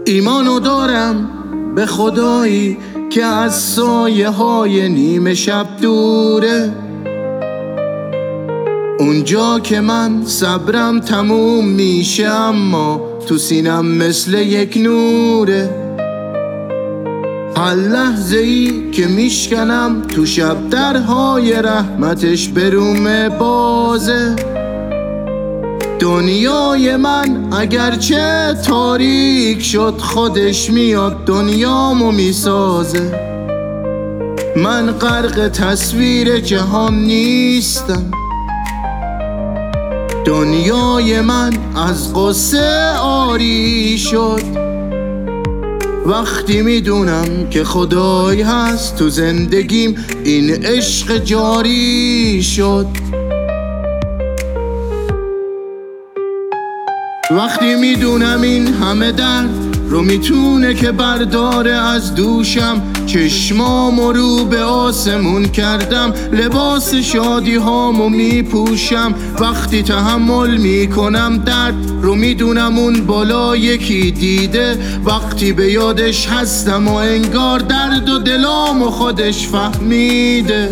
ایمانو دارم به خدایی که از سایه های نیمه شب دوره، اونجا که من صبرم تموم میشه اما تو سینم مثل یک نوره. هر لحظه ای که میشکنم تو شب درهای رحمتش برومه بازه. دنیای من اگرچه تاریک شد خودش میاد دنیامو میسازه. من غرق تصویر جهان نیستم، دنیای من از قصه آری شد. وقتی میدونم که خدای هست تو زندگیم این عشق جاری شد. وقتی میدونم این همه درد رو میتونه که برداره از دوشم، چشمامو رو به آسمون کردم، لباس شادی هامو میپوشم. وقتی تحمل میکنم درد رو میدونم اون بالا یکی دیده. وقتی به یادش هستم و انگار درد و دلامو خودش فهمیده.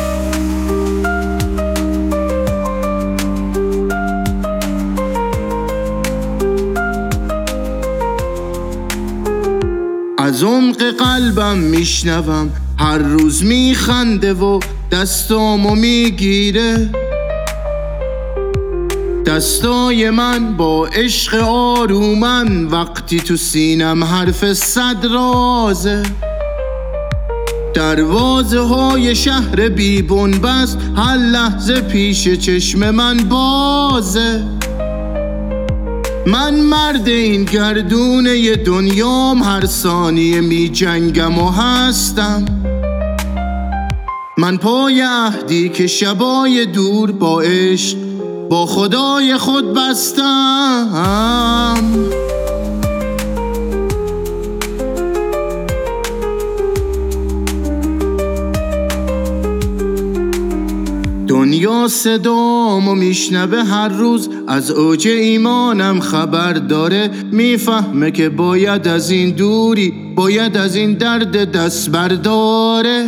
از عمق قلبم میشنوم هر روز میخنده و دستامو میگیره. دستای من با عشق آرومن وقتی تو سینم حرف صد رازه. دروازه های شهر بی بنبست هر لحظه پیش چشم من بازه. من مرد این گردونه دنیام، هر ثانیه می جنگم و هستم. من پای عهدی که شبای دور با عشق با خدای خود بستم. دنیا صدامو میشنوه هر روز، از اوج ایمانم خبر داره. میفهمه که باید از این دوری، باید از این درد دست برداره.